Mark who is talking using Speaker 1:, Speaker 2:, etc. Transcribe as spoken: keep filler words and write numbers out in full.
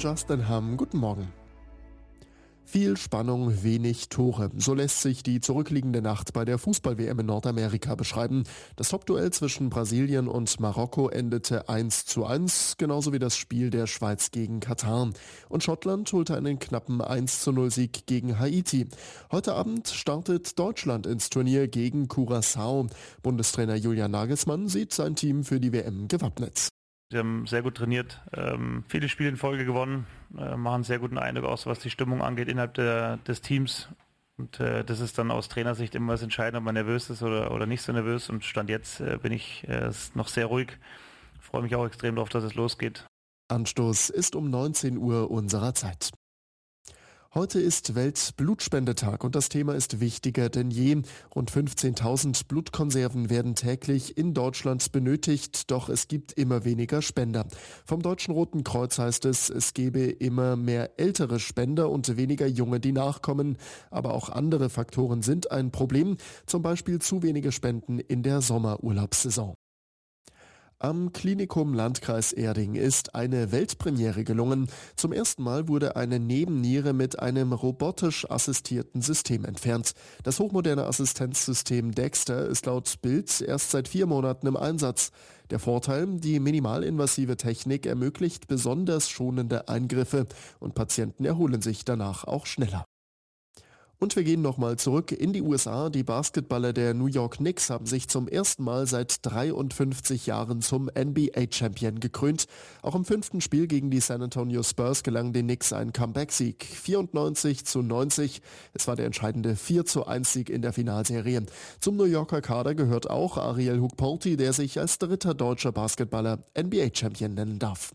Speaker 1: Justin Hamm, guten Morgen. Viel Spannung, wenig Tore. So lässt sich die zurückliegende Nacht bei der Fußball-W M in Nordamerika beschreiben. Das Top-Duell zwischen Brasilien und Marokko endete eins zu eins, genauso wie das Spiel der Schweiz gegen Katar. Und Schottland holte einen knappen eins zu null Sieg gegen Haiti. Heute Abend startet Deutschland ins Turnier gegen Curaçao. Bundestrainer Julian Nagelsmann sieht sein Team für die W M gewappnet.
Speaker 2: Sie haben sehr gut trainiert, ähm, viele Spiele in Folge gewonnen, äh, machen einen sehr guten Eindruck aus, was die Stimmung angeht innerhalb der, des Teams. Und äh, das ist dann aus Trainersicht immer das Entscheidende, ob man nervös ist oder, oder nicht so nervös. Und Stand jetzt äh, bin ich äh, noch sehr ruhig. Freue mich auch extrem darauf, dass es losgeht.
Speaker 1: Anstoß ist um neunzehn Uhr unserer Zeit. Heute ist Weltblutspendetag und das Thema ist wichtiger denn je. Rund fünfzehntausend Blutkonserven werden täglich in Deutschland benötigt, doch es gibt immer weniger Spender. Vom Deutschen Roten Kreuz heißt es, es gebe immer mehr ältere Spender und weniger junge, die nachkommen. Aber auch andere Faktoren sind ein Problem, zum Beispiel zu wenige Spenden in der Sommerurlaubssaison. Am Klinikum Landkreis Erding ist eine Weltpremiere gelungen. Zum ersten Mal wurde eine Nebenniere mit einem robotisch assistierten System entfernt. Das hochmoderne Assistenzsystem Dexter ist laut Bild erst seit vier Monaten im Einsatz. Der Vorteil, die minimalinvasive Technik ermöglicht besonders schonende Eingriffe und Patienten erholen sich danach auch schneller. Und wir gehen nochmal zurück in die U S A. Die Basketballer der New York Knicks haben sich zum ersten Mal seit dreiundfünfzig Jahren zum N B A-Champion gekrönt. Auch im fünften Spiel gegen die San Antonio Spurs gelang den Knicks ein Comeback-Sieg. vierundneunzig zu neunzig. Es war der entscheidende vier zu eins Sieg in der Finalserie. Zum New Yorker Kader gehört auch Ariel Hukporti, der sich als dritter deutscher Basketballer N B A-Champion nennen darf.